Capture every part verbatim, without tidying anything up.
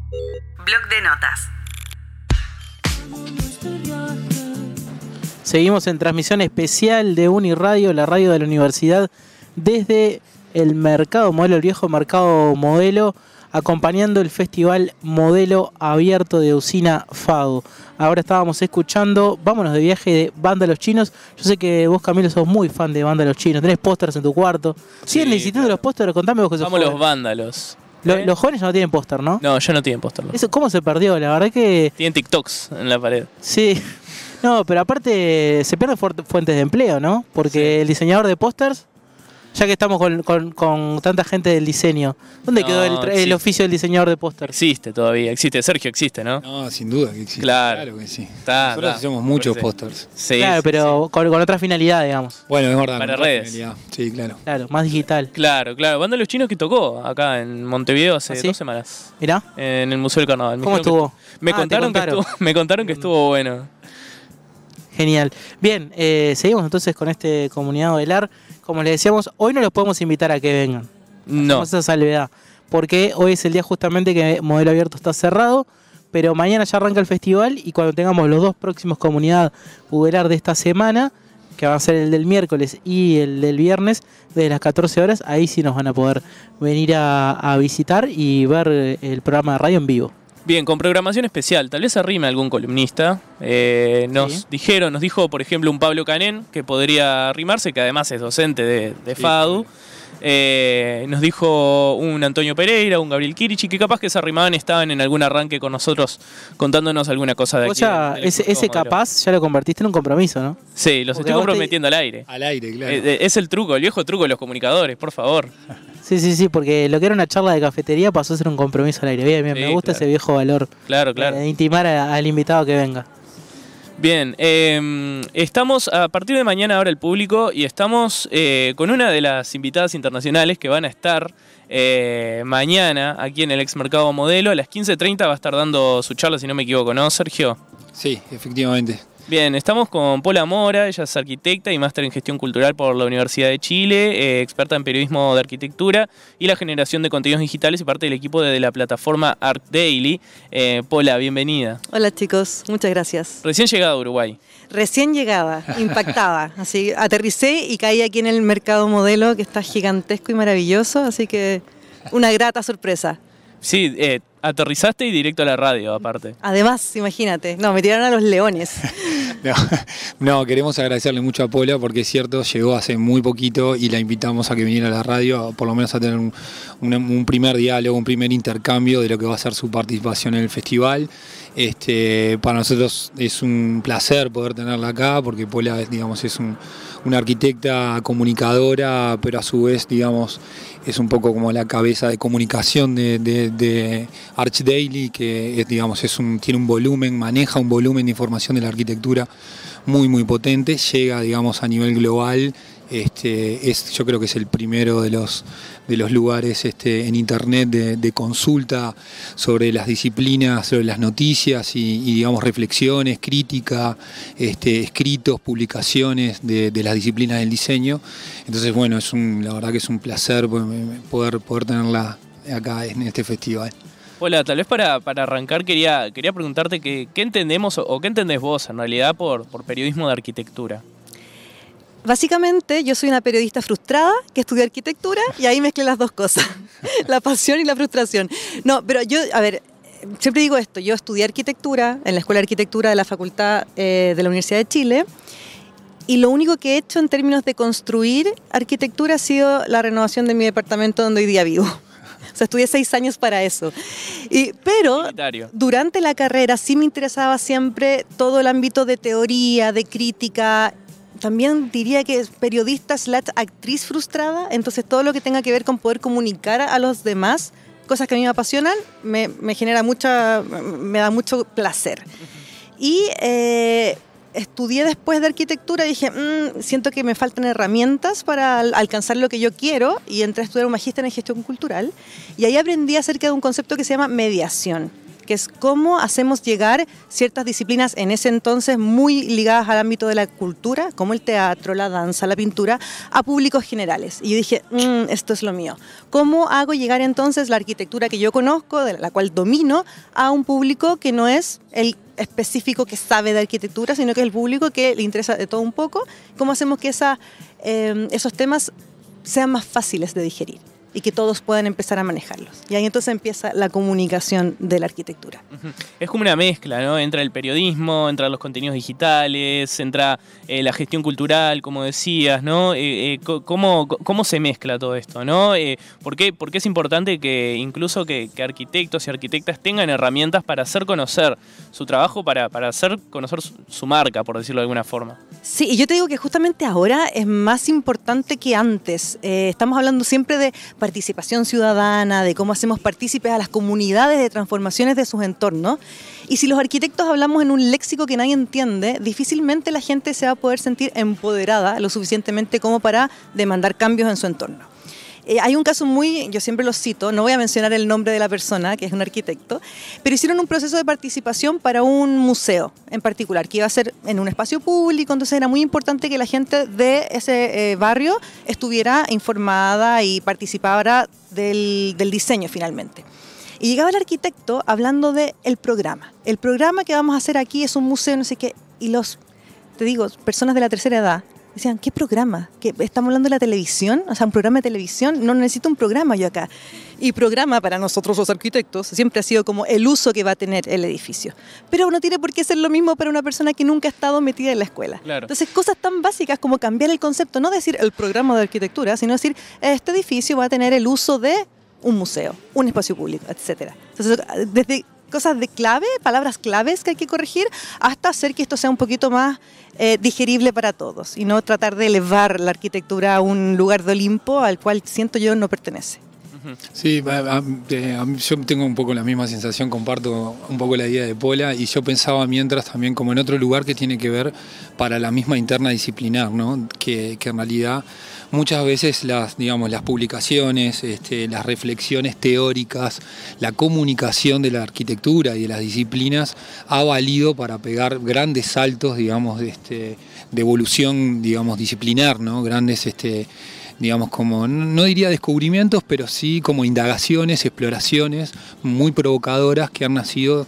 Bloc de notas. Seguimos en transmisión especial de Uniradio, la radio de la universidad, desde el Mercado Modelo, el viejo Mercado Modelo, acompañando el Festival Modelo Abierto de Usina Fago. Ahora estábamos escuchando Vámonos de Viaje de Banda Los Chinos. Yo sé que vos, Camilo, sos muy fan de Banda Los Chinos. Tenés pósters en tu cuarto. ¿Siguen Sí, existiendo claro. los pósters? Contame vos que sos Vamos joven. los vándalos. Lo- ¿Eh? Los jóvenes ya no tienen póster, ¿no? No, yo no tienen póster. No. Eso, ¿cómo se perdió? La verdad que... Tienen TikToks en la pared. Sí. No, pero aparte se pierden fu- fuentes de empleo, ¿no? Porque Sí. el diseñador de pósters, ya que estamos con, con- con tanta gente del diseño, ¿dónde No, quedó el, tra- el existe. oficio del diseñador de pósters? Existe todavía, existe. Sergio existe, ¿no? No, sin duda que existe. Claro. que sí. Está, Nosotros está. hacemos muchos Sí. pósters. Sí, Claro, sí, pero sí. con, con otra finalidad, digamos. Bueno, es verdad. Para con otra redes. finalidad. Sí, claro. Claro, más digital. Claro, claro. Banda Los Chinos que tocó acá en Montevideo hace ¿Ah, sí? dos semanas. Mirá, En el Museo del Carnaval. Me ¿cómo dijeron estuvo? que- me, Ah, te contaron que contaron. estuvo, me contaron que estuvo bueno. Genial. Bien, eh, seguimos entonces con este comunidad Odelar. Como les decíamos, hoy no los podemos invitar a que vengan. No. Hacemos esa salvedad. Porque hoy es el día justamente que Modelo Abierto está cerrado, pero mañana ya arranca el festival y cuando tengamos los dos próximos comunidad Udelar de esta semana, que van a ser el del miércoles y el del viernes, desde las catorce horas, ahí sí nos van a poder venir a, a visitar y ver el programa de radio en vivo. Bien, con programación especial, tal vez arrime algún columnista. Eh, nos Sí. dijeron, nos dijo, por ejemplo, un Pablo Canén, que podría arrimarse, que además es docente de, de Sí, FADU. Eh, nos dijo un Antonio Pereira, un Gabriel Kirichi, que capaz que se arrimaban, estaban en algún arranque con nosotros contándonos alguna cosa de Vos aquí. ya, del- del ese, Expo ese Modelo. capaz ya lo convertiste en un compromiso, ¿no? Sí, los Porque estoy vos te- comprometiendo al aire. Al aire, claro. Eh, eh, es el truco, el viejo truco de los comunicadores, por favor. Sí, sí, sí, porque lo que era una charla de cafetería pasó a ser un compromiso al aire. Bien, bien, Sí, me gusta claro. ese viejo valor Claro, claro. eh, de intimar a- al invitado que venga. Bien, eh, estamos a partir de mañana ahora el público y estamos eh, con una de las invitadas internacionales que van a estar eh, mañana aquí en el Ex Mercado Modelo. A las quince treinta va a estar dando su charla, si no me equivoco, ¿no, Sergio? Sí, efectivamente. Bien, estamos con Paula Mora, ella es arquitecta y máster en gestión cultural por la Universidad de Chile, eh, experta en periodismo de arquitectura y la generación de contenidos digitales y parte del equipo de, de la plataforma Art Daily. Eh, Paula, bienvenida. Hola chicos, muchas gracias. Recién llegada a Uruguay. Recién llegada, impactada, así aterricé y caí aquí en el Mercado Modelo que está gigantesco y maravilloso, así que una grata sorpresa. Sí, eh, aterrizaste y directo a la radio, aparte. Además, imagínate, no, me tiraron a los leones. No, no, queremos agradecerle mucho a Paula porque es cierto, llegó hace muy poquito y la invitamos a que viniera a la radio, por lo menos a tener un, un- un primer diálogo, un primer intercambio de lo que va a ser su participación en el festival. Este, para nosotros es un placer poder tenerla acá porque Paula, digamos, es un- una arquitecta comunicadora, pero a su vez, digamos, es un poco como la cabeza de comunicación de, de, de Arch Daily, que es, digamos, es un, tiene un volumen, maneja un volumen de información de la arquitectura muy muy potente, llega, digamos, a nivel global. Este, es, yo creo que es el primero de los, de los lugares este, en internet de, de consulta sobre las disciplinas, sobre las noticias y, y digamos reflexiones, crítica, este, escritos, publicaciones de, de las disciplinas del diseño. Entonces, bueno, es un, la verdad que es un placer poder, poder tenerla acá en este festival. Hola, tal vez para, para arrancar quería, quería preguntarte que, qué entendemos o, o qué entendés vos en realidad por, por periodismo de arquitectura. Básicamente, yo soy una periodista frustrada que estudió arquitectura y ahí mezclé las dos cosas, la pasión y la frustración. No, pero yo, a ver, siempre digo esto, yo estudié arquitectura en la Escuela de Arquitectura de la Facultad eh, de la Universidad de Chile y lo único que he hecho en términos de construir arquitectura ha sido la renovación de mi departamento donde hoy día vivo. O sea, estudié seis años para eso. Y, pero Militario. durante la carrera sí me interesaba siempre todo el ámbito de teoría, de crítica. También diría que es periodista slash actriz frustrada, entonces todo lo que tenga que ver con poder comunicar a los demás, cosas que a mí me apasionan, me, me genera mucha, me da mucho placer. Y eh, estudié después de arquitectura y dije, mmm, siento que me faltan herramientas para al- alcanzar lo que yo quiero y entré a estudiar un magíster en gestión cultural y ahí aprendí acerca de un concepto que se llama mediación, que es cómo hacemos llegar ciertas disciplinas en ese entonces muy ligadas al ámbito de la cultura, como el teatro, la danza, la pintura, a públicos generales. Y yo dije, mmm, esto es lo mío. ¿Cómo hago llegar entonces la arquitectura que yo conozco, de la cual domino, a un público que no es el específico que sabe de arquitectura, sino que es el público que le interesa de todo un poco? ¿Cómo hacemos que esa, eh, esos temas sean más fáciles de digerir y que todos puedan empezar a manejarlos? Y ahí entonces empieza la comunicación de la arquitectura. Uh-huh. Es como una mezcla, ¿no? Entra el periodismo, entra los contenidos digitales, entra eh, la gestión cultural, como decías, ¿no? Eh, eh, ¿cómo, ¿Cómo se mezcla todo esto, no? Eh, ¿por qué, por qué es importante que incluso que, que arquitectos y arquitectas tengan herramientas para hacer conocer su trabajo, para, para hacer conocer su, su marca, por decirlo de alguna forma? Sí, y yo te digo que justamente ahora es más importante que antes. Eh, estamos hablando siempre de participación ciudadana, de cómo hacemos partícipes a las comunidades de transformaciones de sus entornos. Y si los arquitectos hablamos en un léxico que nadie entiende, difícilmente la gente se va a poder sentir empoderada lo suficientemente como para demandar cambios en su entorno. Eh, hay un caso muy, yo siempre lo cito, no voy a mencionar el nombre de la persona, que es un arquitecto, pero hicieron un proceso de participación para un museo en particular, que iba a ser en un espacio público, entonces era muy importante que la gente de ese eh, barrio estuviera informada y participara del, del diseño finalmente. Y llegaba el arquitecto hablando del programa. El programa que vamos a hacer aquí es un museo, no sé qué, y los, te digo, personas de la tercera edad, decían, ¿qué programa? ¿Qué, ¿Estamos hablando de la televisión? O sea, ¿un programa de televisión? No necesito un programa yo acá. Y programa para nosotros los arquitectos siempre ha sido como el uso que va a tener el edificio. Pero no tiene por qué ser lo mismo para una persona que nunca ha estado metida en la escuela. Claro. Entonces, cosas tan básicas como cambiar el concepto, no decir el programa de arquitectura, sino decir, este edificio va a tener el uso de un museo, un espacio público, etcétera. Entonces, desde cosas de clave, palabras claves que hay que corregir, hasta hacer que esto sea un poquito más eh, digerible para todos y no tratar de elevar la arquitectura a un lugar de Olimpo al cual siento yo no pertenece. Sí, a, a, a, yo tengo un poco la misma sensación, comparto un poco la idea de Pola, y yo pensaba mientras también como en otro lugar que tiene que ver para la misma interna disciplinar, ¿no? que, que en realidad muchas veces las, digamos, las publicaciones, este, las reflexiones teóricas, la comunicación de la arquitectura y de las disciplinas ha valido para pegar grandes saltos, digamos, de, este, de evolución, digamos, disciplinar, ¿no? Grandes, este, digamos, como, no diría descubrimientos, pero sí como indagaciones, exploraciones muy provocadoras que han nacido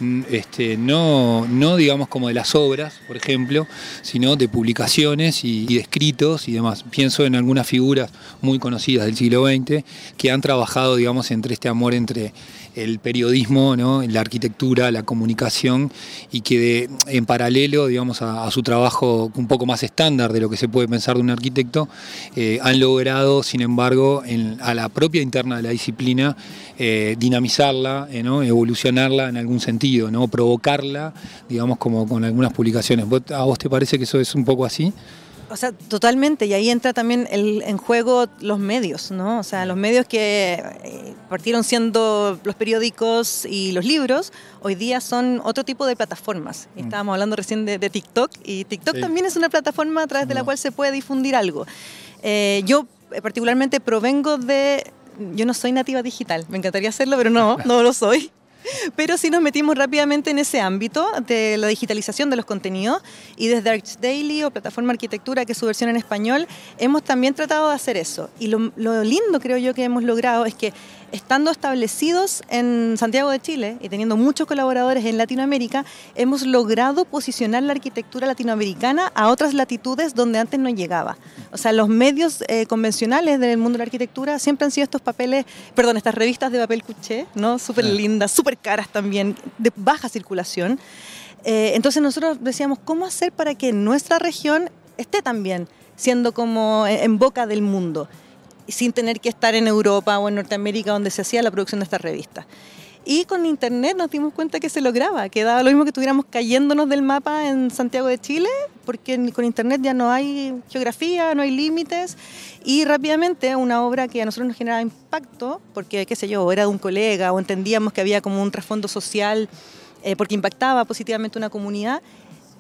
Este, no, no digamos como de las obras, por ejemplo, sino de publicaciones y, y de escritos y demás. Pienso en algunas figuras muy conocidas del siglo veinte que han trabajado, digamos, entre este amor entre el periodismo, ¿no? La arquitectura, la comunicación, y que de, en paralelo, digamos, a, a su trabajo un poco más estándar de lo que se puede pensar de un arquitecto, eh, han logrado, sin embargo, en, a la propia interna de la disciplina, eh, dinamizarla, eh, ¿no? Evolucionarla en algún sentido, ¿no? Provocarla, digamos, como con algunas publicaciones. ¿A vos te parece que eso es un poco así? O sea, totalmente, y ahí entra también el, en juego los medios, ¿no? O sea, los medios que eh, partieron siendo los periódicos y los libros, hoy día son otro tipo de plataformas. Mm. Estábamos hablando recién de, de TikTok, y TikTok sí. también es una plataforma a través de la cual se puede difundir algo. Eh, yo particularmente provengo de... Yo no soy nativa digital, me encantaría hacerlo, pero no, no lo soy. Pero sí nos metimos rápidamente en ese ámbito de la digitalización de los contenidos, y desde ArchDaily o Plataforma Arquitectura, que es su versión en español, hemos también tratado de hacer eso. Y lo, lo lindo, creo yo, que hemos logrado es que, estando establecidos en Santiago de Chile y teniendo muchos colaboradores en Latinoamérica, hemos logrado posicionar la arquitectura latinoamericana a otras latitudes donde antes no llegaba. O sea, los medios eh, convencionales del mundo de la arquitectura siempre han sido estos papeles, perdón, estas revistas de papel cuché, ¿no? Súper lindas, súper caras también, de baja circulación. Eh, entonces nosotros decíamos, ¿cómo hacer para que nuestra región esté también siendo como en boca del mundo, sin tener que estar en Europa o en Norteamérica donde se hacía la producción de estas revistas? Y con internet nos dimos cuenta que se lograba, que daba lo mismo que estuviéramos cayéndonos del mapa en Santiago de Chile, porque con internet ya no hay geografía, no hay límites, y rápidamente una obra que a nosotros nos generaba impacto, porque, qué sé yo, era de un colega, o entendíamos que había como un trasfondo social, eh, porque impactaba positivamente una comunidad,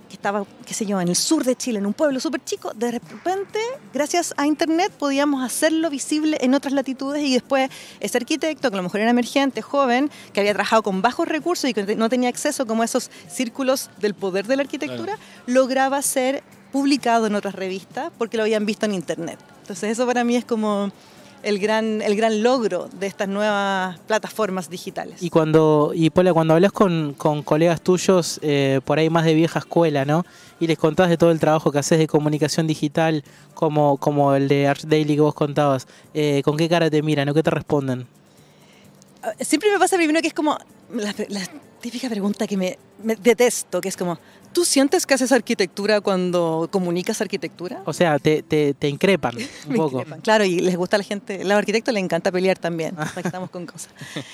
que estaba, qué sé yo, en el sur de Chile, en un pueblo súper chico, de repente, gracias a internet, podíamos hacerlo visible en otras latitudes y después ese arquitecto, que a lo mejor era emergente, joven, que había trabajado con bajos recursos y que no tenía acceso como a esos círculos del poder de la arquitectura, claro, lograba ser publicado en otras revistas porque lo habían visto en internet. Entonces eso para mí es como el gran, el gran logro de estas nuevas plataformas digitales. Y cuando, y Paula, cuando hablas con, con colegas tuyos, eh, por ahí más de vieja escuela, ¿no? Y les contás de todo el trabajo que haces de comunicación digital, como, como el de Arch Daily que vos contabas, eh, ¿con qué cara te miran o qué te responden? Siempre me pasa primero que es como la, la típica pregunta que me, me detesto, que es como, ¿tú sientes que haces arquitectura cuando comunicas arquitectura? O sea, te, te, te increpan un me poco. Increpan. Claro, y les gusta a la gente, a los arquitectos les encanta pelear también, estamos con cosas.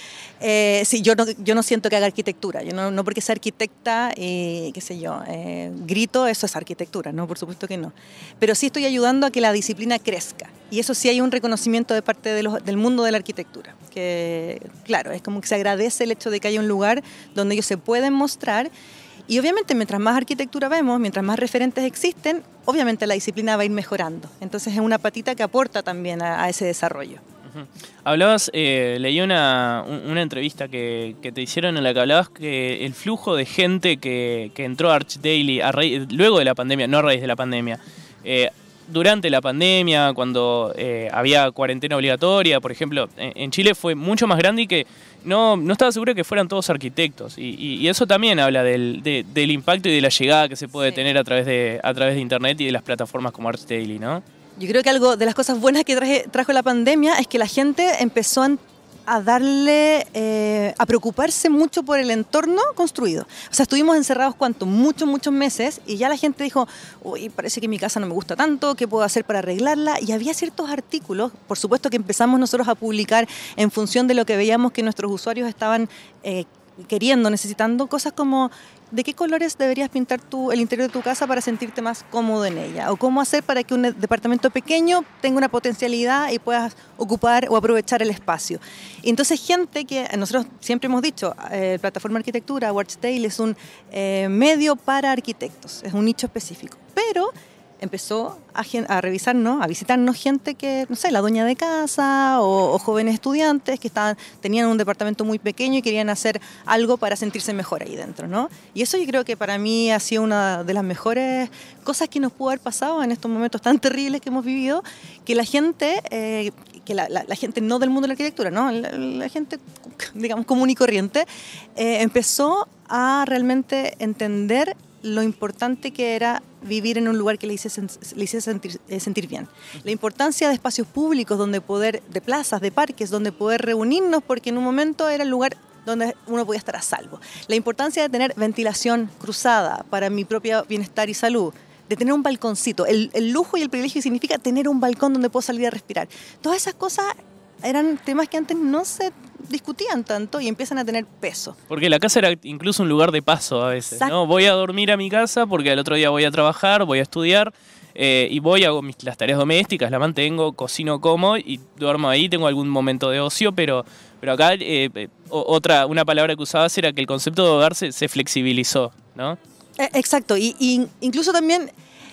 Eh, sí, yo no, yo no siento que haga arquitectura, yo no, no porque sea arquitecta, eh, qué sé yo, eh, grito, eso es arquitectura, no, por supuesto que no. Pero sí estoy ayudando a que la disciplina crezca, y eso sí hay un reconocimiento de parte de los, del mundo de la arquitectura, que claro, es como que se agradece el hecho de que haya un lugar donde ellos se pueden mostrar. Y obviamente mientras más arquitectura vemos, mientras más referentes existen, obviamente la disciplina va a ir mejorando. Entonces es una patita que aporta también a, a ese desarrollo. Uh-huh. Hablabas, eh, leí una, una entrevista que, que te hicieron en la que hablabas que el flujo de gente que, que entró a Arch Daily a raíz, luego de la pandemia, no a raíz de la pandemia, eh, durante la pandemia, cuando eh, había cuarentena obligatoria, por ejemplo, en, en Chile fue mucho más grande y que no, no estaba seguro que fueran todos arquitectos. Y, y, y eso también habla del, de, del impacto y de la llegada que se puede sí. tener a través, de, a través de internet y de las plataformas como Arch Daily, ¿no? Yo creo que algo de las cosas buenas que traje, trajo la pandemia es que la gente empezó a a darle, eh, a preocuparse mucho por el entorno construido. O sea, estuvimos encerrados, ¿cuánto? Muchos, muchos meses, y ya la gente dijo, uy, parece que mi casa no me gusta tanto, ¿qué puedo hacer para arreglarla? Y había ciertos artículos, por supuesto que empezamos nosotros a publicar en función de lo que veíamos que nuestros usuarios estaban eh, queriendo, necesitando, cosas como ¿de qué colores deberías pintar tú el interior de tu casa para sentirte más cómodo en ella? O cómo hacer para que un departamento pequeño tenga una potencialidad y puedas ocupar o aprovechar el espacio. Y entonces gente que nosotros siempre hemos dicho, eh, Plataforma Arquitectura, Arch Daily es un eh, medio para arquitectos, es un nicho específico, pero empezó a, a revisarnos, a visitarnos gente que, no sé, la dueña de casa o, o jóvenes estudiantes que estaban, tenían un departamento muy pequeño y querían hacer algo para sentirse mejor ahí dentro, ¿no? Y eso yo creo que para mí ha sido una de las mejores cosas que nos pudo haber pasado en estos momentos tan terribles que hemos vivido, que la gente, eh, que la, la, la gente no del mundo de la arquitectura, ¿no? La, la gente, digamos, común y corriente, eh, empezó a realmente entender lo importante que era vivir en un lugar que le hiciese, le hiciese sentir, eh, sentir bien. La importancia de espacios públicos, donde poder, de plazas, de parques, donde poder reunirnos, porque en un momento era el lugar donde uno podía estar a salvo. La importancia de tener ventilación cruzada para mi propio bienestar y salud, de tener un balconcito, el, el lujo y el privilegio que significa tener un balcón donde puedo salir a respirar. Todas esas cosas eran temas que antes no se discutían tanto y empiezan a tener peso. Porque la casa era incluso un lugar de paso a veces, ¿no? Voy a dormir a mi casa porque al otro día voy a trabajar, voy a estudiar eh, y voy, hago mis, las tareas domésticas, las mantengo, cocino, como y duermo ahí, tengo algún momento de ocio, pero, pero acá eh, eh, otra, una palabra que usabas era que el concepto de hogar se, se flexibilizó, ¿no? Eh, exacto, y, y incluso también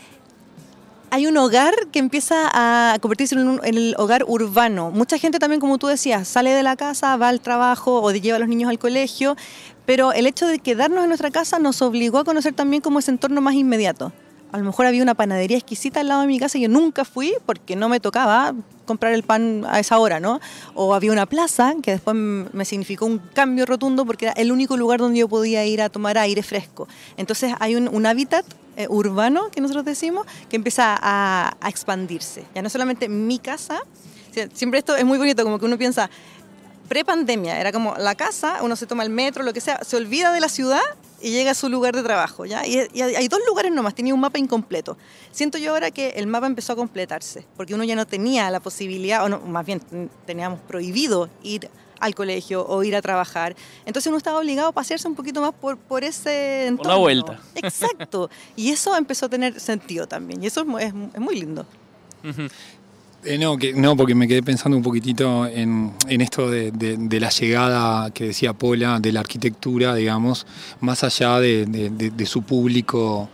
hay un hogar que empieza a convertirse en, un, en el hogar urbano. Mucha gente también, como tú decías, sale de la casa, va al trabajo o lleva a los niños al colegio, pero el hecho de quedarnos en nuestra casa nos obligó a conocer también como ese entorno más inmediato. A lo mejor había una panadería exquisita al lado de mi casa y yo nunca fui porque no me tocaba comprar el pan a esa hora, ¿no? O había una plaza que después me significó un cambio rotundo porque era el único lugar donde yo podía ir a tomar aire fresco. Entonces hay un, un hábitat eh, urbano, que nosotros decimos, que empieza a, a expandirse. Ya no solamente mi casa, siempre esto es muy bonito, como que uno piensa, pre-pandemia, era como la casa, uno se toma el metro, lo que sea, se olvida de la ciudad y llega a su lugar de trabajo, ¿ya? Y, y hay dos lugares nomás, tenía un mapa incompleto. Siento yo ahora que el mapa empezó a completarse, porque uno ya no tenía la posibilidad, o no, más bien teníamos prohibido ir al colegio o ir a trabajar. Entonces uno estaba obligado a pasearse un poquito más por, por ese entorno. Por la vuelta. Exacto. Y eso empezó a tener sentido también, y eso es, es, es muy lindo. Uh-huh. Eh, no, que, no, porque me quedé pensando un poquitito en, en esto de, de, de la llegada que decía Paula, de la arquitectura, digamos, más allá de, de, de, de su público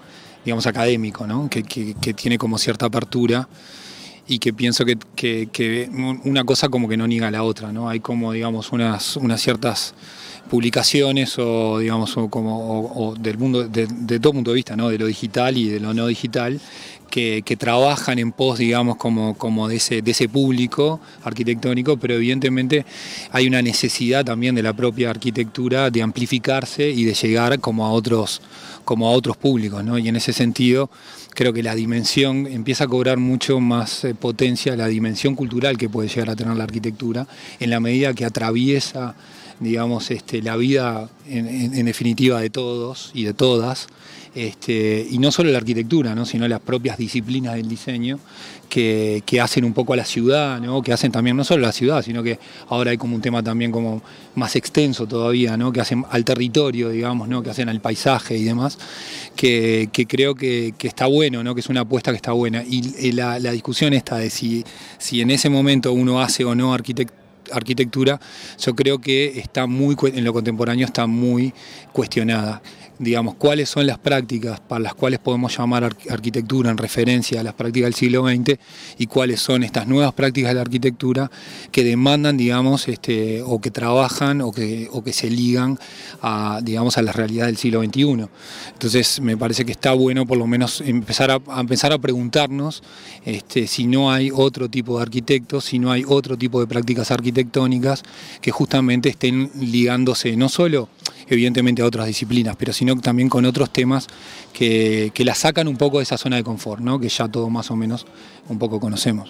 digamos, académico, ¿no? que, que, que tiene como cierta apertura y que pienso que, que, que una cosa como que no niega la otra, ¿no? Hay como, digamos, unas, unas ciertas publicaciones o, digamos, o como, o, o del mundo, de, de todo punto de vista, ¿no? De lo digital y de lo no digital, que, que trabajan en pos, digamos, como, como de, ese, de ese público arquitectónico, pero evidentemente hay una necesidad también de la propia arquitectura de amplificarse y de llegar como a otros, como a otros públicos, ¿no? Y en ese sentido creo que la dimensión empieza a cobrar mucho más eh, potencia, la dimensión cultural que puede llegar a tener la arquitectura, en la medida que atraviesa, digamos, este, la vida en, en, en definitiva de todos y de todas, este, y no solo la arquitectura, ¿no? Sino las propias disciplinas del diseño que, que hacen un poco a la ciudad, ¿no? Que hacen también no solo a la ciudad, sino que ahora hay como un tema también como más extenso todavía, ¿no? Que hacen al territorio, digamos, ¿no? Que hacen al paisaje y demás, que, que creo que, que está bueno, ¿no? Que es una apuesta que está buena. Y, y la, la discusión esta de si, si en ese momento uno hace o no arquitectura, arquitectura, yo creo que está muy, en lo contemporáneo está muy cuestionada. Digamos, cuáles son las prácticas para las cuales podemos llamar arquitectura en referencia a las prácticas del siglo veinte y cuáles son estas nuevas prácticas de la arquitectura que demandan, digamos, este, o que trabajan o que, o que se ligan a, digamos, a la realidad del siglo veintiuno. Entonces me parece que está bueno por lo menos empezar a, a empezar a preguntarnos este, si no hay otro tipo de arquitectos, si no hay otro tipo de prácticas arquitectónicas que justamente estén ligándose no solo evidentemente a otras disciplinas, pero sino también con otros temas que, que la sacan un poco de esa zona de confort, ¿no? Que ya todos más o menos un poco conocemos.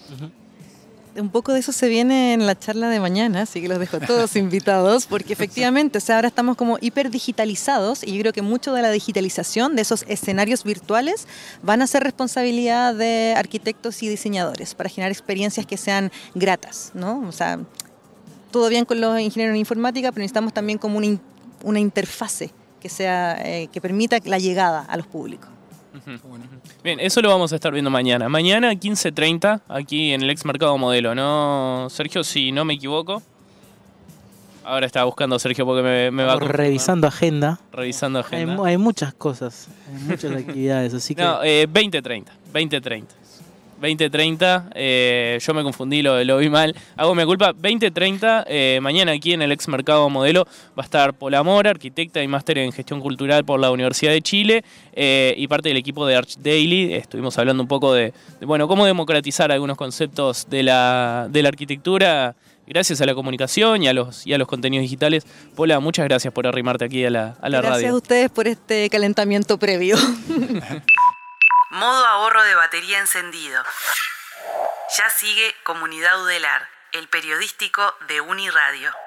Uh-huh. Un poco de eso se viene en la charla de mañana, así que los dejo todos invitados, porque efectivamente, o sea, ahora estamos como hiperdigitalizados y yo creo que mucho de la digitalización de esos escenarios virtuales van a ser responsabilidad de arquitectos y diseñadores para generar experiencias que sean gratas, ¿no? O sea, todo bien con los ingenieros en informática, pero necesitamos también como una, una interfase que sea eh, que permita la llegada a los públicos. Uh-huh. Bien, eso lo vamos a estar viendo mañana. Mañana quince treinta, aquí en el ex mercado Modelo, ¿no, Sergio? Si no me equivoco. Ahora estaba buscando a Sergio porque me, me va a confirmar. Revisando agenda. Revisando agenda. Hay, hay muchas cosas, hay muchas actividades, así que... No, eh, veinte treinta. veinte treinta. veinte treinta, eh, yo me confundí, lo, lo vi mal. Hago mi culpa. veinte treinta, eh, mañana aquí en el ex mercado Modelo va a estar Paula Mora, arquitecta y máster en gestión cultural por la Universidad de Chile, eh, y parte del equipo de Arch Daily. Estuvimos hablando un poco de, de bueno, cómo democratizar algunos conceptos de la, de la arquitectura gracias a la comunicación y a los, y a los contenidos digitales. Paula, muchas gracias por arrimarte aquí a la, a la gracias radio. Gracias a ustedes por este calentamiento previo. Modo ahorro de batería encendido. Ya sigue Comunidad Udelar, el periodístico de Uniradio.